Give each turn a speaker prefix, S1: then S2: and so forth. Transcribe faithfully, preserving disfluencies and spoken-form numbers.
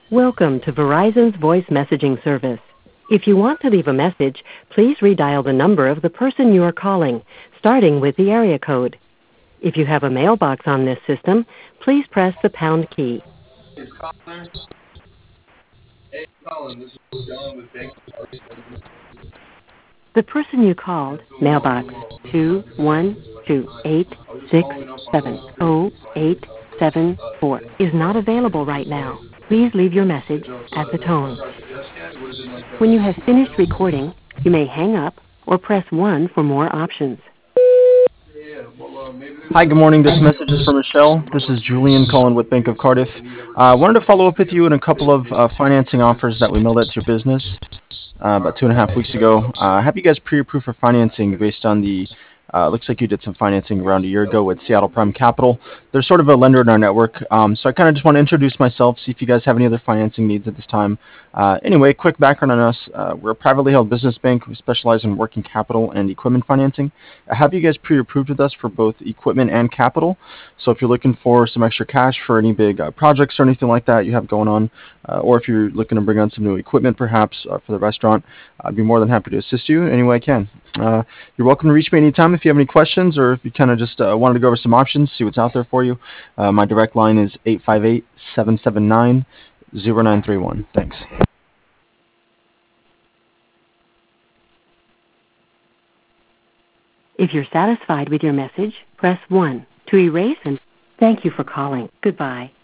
S1: Welcome to Verizon's voice messaging service. If you want to leave a message, please redial the number of the person you are calling, starting with the area code. If you have a mailbox on this system, please press the pound key.
S2: Hey, Colin. Hey, Colin. This is John with Bank.
S1: The person you called, mailbox two one two eight six seven zero eight seven four, is not available right now. Please leave your message
S2: So, so
S1: at the
S2: has anyone
S1: tone.
S2: got your desk yet? Was it like
S1: When you have
S2: a...
S1: finished recording, you may hang up or press one for more options.
S2: Yeah, well, uh, maybe
S3: Hi, good morning. This message is from Michelle. This is Julian calling with Bank of Cardiff. I uh, wanted to follow up with you on a couple of uh, financing offers that we mailed out to your business uh, about two and a half weeks ago. Uh, I have you guys pre-approved for financing based on the, uh, looks like you did some financing around a year ago with Seattle Prime Capital. They're sort of a lender in our network, um, so I kind of just want to introduce myself, see if you guys have any other financing needs at this time. Uh, anyway, quick background on us. Uh, we're a privately held business bank. We specialize in working capital and equipment financing. I have you guys pre-approved with us for both equipment and capital. So if you're looking for some extra cash for any big uh, projects or anything like that you have going on, uh, or if you're looking to bring on some new equipment perhaps uh, for the restaurant, I'd be more than happy to assist you any way I can. Uh, you're welcome to reach me anytime if you have any questions or if you kind of just uh, wanted to go over some options, see what's out there for you. Uh, my direct line is eight five eight, seven seven nine, zero nine three one. Thanks.
S1: If you're satisfied with your message, press one. To erase and thank you for calling. Goodbye.